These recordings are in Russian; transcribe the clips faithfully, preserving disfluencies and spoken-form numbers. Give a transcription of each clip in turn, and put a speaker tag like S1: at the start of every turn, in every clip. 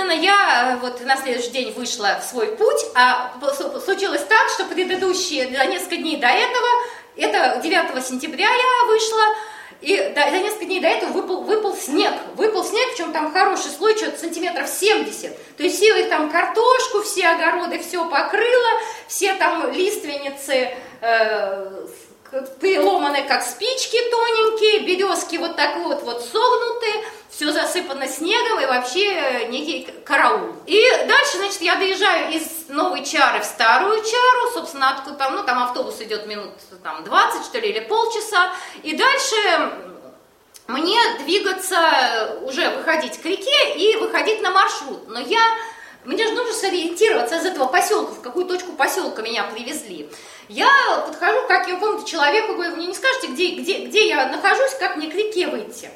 S1: естественно, я вот на следующий день вышла в свой путь, а случилось так, что предыдущие, за несколько дней до этого, это девятого сентября я вышла, и за несколько дней до этого выпал, выпал снег. Выпал снег, причем там хороший слой, что-то сантиметров семьдесят. То есть все там картошку, все огороды, все покрыло, все там лиственницы э, переломаны как спички тоненькие, березки вот так вот, вот согнутые, все засыпано снегом и вообще некий караул. И дальше, значит, я доезжаю из Новой Чары в Старую Чару, собственно, откуда там, ну, там автобус идет минут там, двадцать, что ли, или полчаса, и дальше мне двигаться, уже выходить к реке и выходить на маршрут. Но я, мне же нужно сориентироваться из этого поселка, в какую точку поселка меня привезли. Я подхожу к какому-то человеку, говорю, мне не скажете, где, где, где я нахожусь, как мне к реке выйти?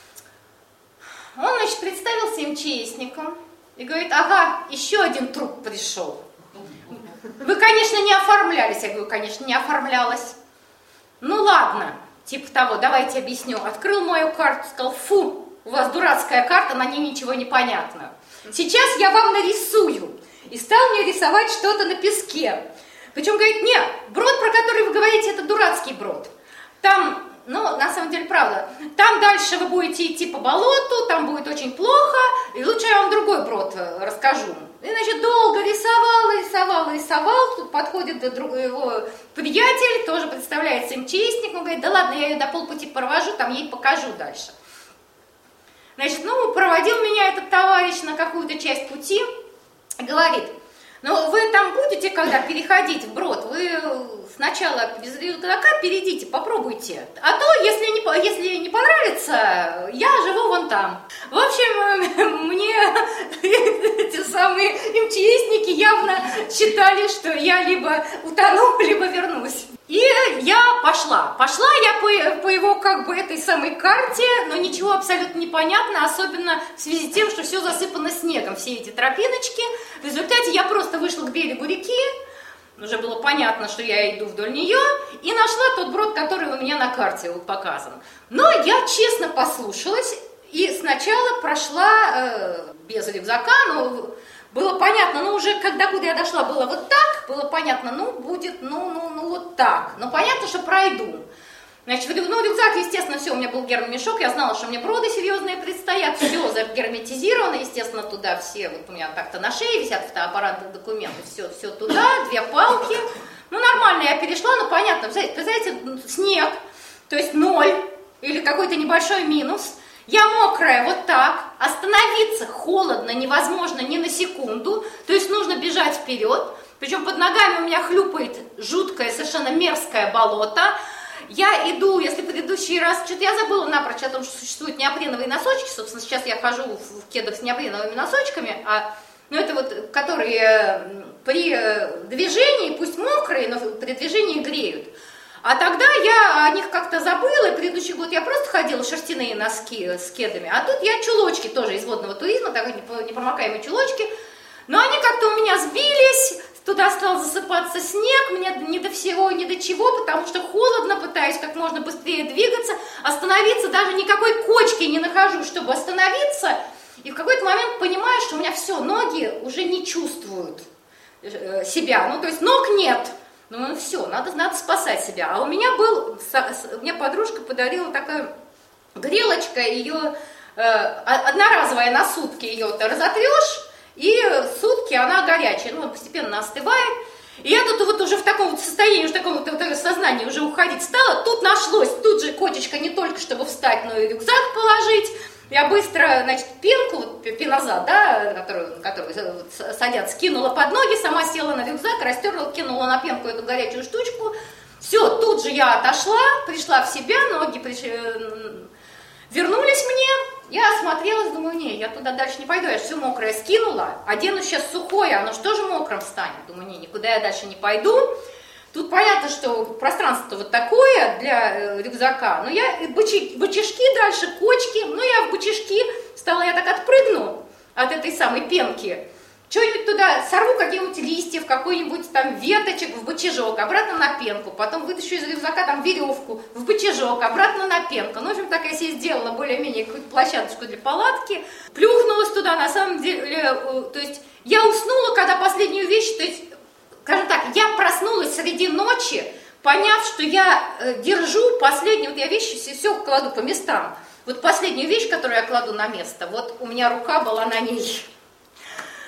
S1: Он, значит, представился МЧСником и говорит, ага, еще один труп пришел. Вы, конечно, не оформлялись. Я говорю, конечно, не оформлялась. Ну ладно, типа того, давайте объясню. Открыл мою карту, сказал, фу, у вас дурацкая карта, на ней ничего не понятно. Сейчас я вам нарисую. И стал мне рисовать что-то на песке. Причем говорит, нет, брод, про который вы говорите, это дурацкий брод. Там, ну, на самом деле, правда, там дальше вы будете идти по болоту, там будет очень плохо, и лучше я вам другой брод расскажу. И, значит, долго рисовал, рисовал, рисовал, тут подходит его приятель, тоже представляется МЧСник, он говорит, да ладно, я ее до полпути провожу, там ей покажу дальше. Значит, ну, проводил меня этот товарищ на какую-то часть пути, говорит, ну, вы там будете, когда переходить в брод, вы сначала без рюкзака перейдите, попробуйте. А то, если не, если не понравится, я живу вон там. В общем, мне эти самые МЧСники явно считали, что я либо утону, либо вернусь. И я пошла. Пошла я по, по его, как бы, этой самой карте, но ничего абсолютно не понятно, особенно в связи с тем, что все засыпано снегом, все эти тропиночки. В результате я просто вышла к берегу реки, уже было понятно, что я иду вдоль нее, и нашла тот брод, который у меня на карте вот показан. Но я честно послушалась, и сначала прошла э, без рюкзака, но... Было понятно, ну уже когда куда я дошла, было вот так, было понятно, ну будет, ну, ну, ну вот так. Но понятно, что пройду. Значит, ну рюкзак, естественно, все, у меня был гермомешок, я знала, что мне броды серьезные предстоят, все загерметизировано, естественно, туда все, вот у меня так-то на шее висят фотоаппараты, документы, все, все туда, две палки. Ну нормально, я перешла, ну понятно, представляете, снег, то есть ноль или какой-то небольшой минус. Я мокрая вот так, остановиться холодно невозможно ни на секунду, то есть нужно бежать вперед, причем под ногами у меня хлюпает жуткое, совершенно мерзкое болото. Я иду, если предыдущий раз, что-то я забыла напрочь о том, что существуют неопреновые носочки, собственно, сейчас я хожу в кедах с неопреновыми носочками, а, ну это вот, которые при движении, пусть мокрые, но при движении греют. А тогда я о них как-то забыла, и предыдущий год я просто ходила шерстяные носки с кедами, а тут я чулочки тоже из водного туризма, так непромокаемые чулочки, но они как-то у меня сбились, туда стал засыпаться снег, мне ни до всего, ни до чего, потому что холодно, пытаюсь как можно быстрее двигаться, остановиться, даже никакой кочки не нахожу, чтобы остановиться, и в какой-то момент понимаю, что у меня все, ноги уже не чувствуют себя, ну то есть ног нет. Ну все, надо, надо спасать себя. А у меня был, мне подружка подарила такая грелочка, ее э, одноразовая на сутки, ее разотрешь, и сутки она горячая, ну постепенно остывает. И я тут вот уже в таком вот состоянии, уже в таком вот, вот сознании уже уходить стала, тут нашлось, тут же кочечка не только чтобы встать, но и рюкзак положить. Я быстро, значит, пенку, вот, пенозад, да, которую, которую садят, скинула под ноги, сама села на рюкзак, растерла, кинула на пенку эту горячую штучку. Все, тут же я отошла, пришла в себя, ноги приш... вернулись мне. Я осмотрелась, думаю, не, я туда дальше не пойду, я же все мокрое скинула, одену сейчас сухое, оно же тоже мокрым станет. Думаю, не, никуда я дальше не пойду. Тут понятно, что пространство вот такое для э, рюкзака, но я бычи, бычишки дальше, кочки, ну я в бычишки стала, я так отпрыгну от этой самой пенки, что-нибудь туда сорву, какие-нибудь листьев, какой-нибудь там веточек в бычажок, обратно на пенку, потом вытащу из рюкзака там веревку в бычажок, обратно на пенку. Ну, в общем, так я себе сделала более-менее какую-то площадочку для палатки, плюхнулась туда, на самом деле, то есть я уснула, когда последнюю вещь, то есть, скажем так, я проснулась среди ночи, поняв, что я держу последнюю, вот я вещи все, все кладу по местам. Вот последнюю вещь, которую я кладу на место, вот у меня рука была на ней.